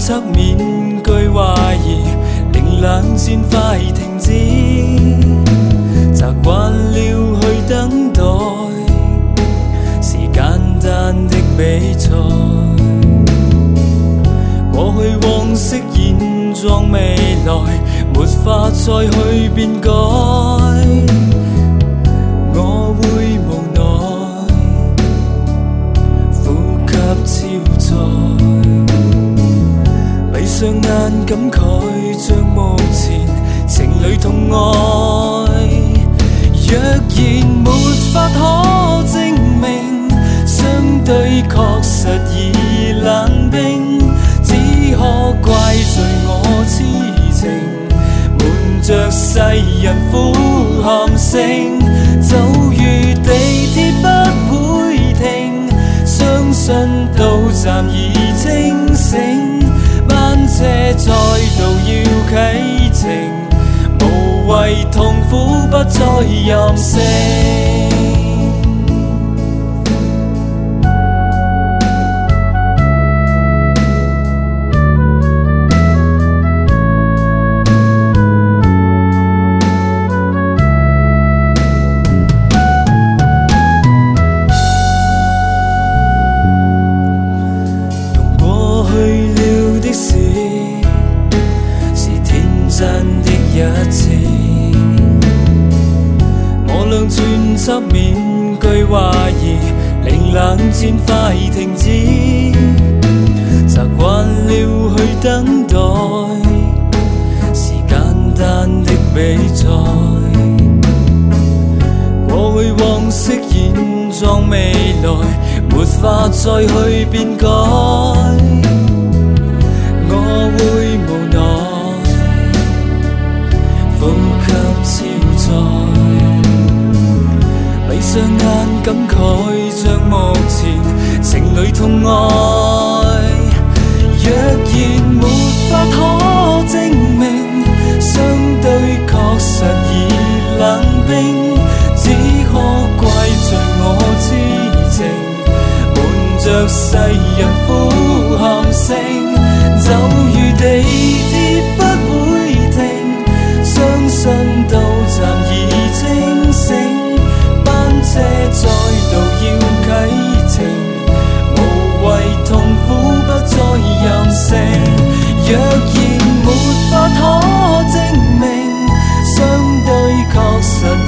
侧面具怀疑，令冷战快停止。习惯了去等待，是简单的比赛。过去往昔现状未来，没法再去变改。我会无奈，呼吸超载，闭上眼感慨着目前情侣痛爱。若然没法可证明，相对确实已冷冰，只可怪罪我痴情，瞒着世人呼喊声，就如地铁不会停，相信到站已清醒，班车再度要启程，无谓痛苦不再任性。侧面具怀疑，令冷战快停止。习惯了去等待，是简单的比赛。过去往昔现状未来，没法再去变改。我会无奈，呼吸超载，闭上眼感慨着目前情侣痛爱。若然没法可证明，相对确实已冷冰，只可怪罪我痴情，瞒着世人呼喊声，就如地铁不会停，相信到站已清醒，车再度要启程，无谓痛苦不再任性。若然没法可证明，相对确实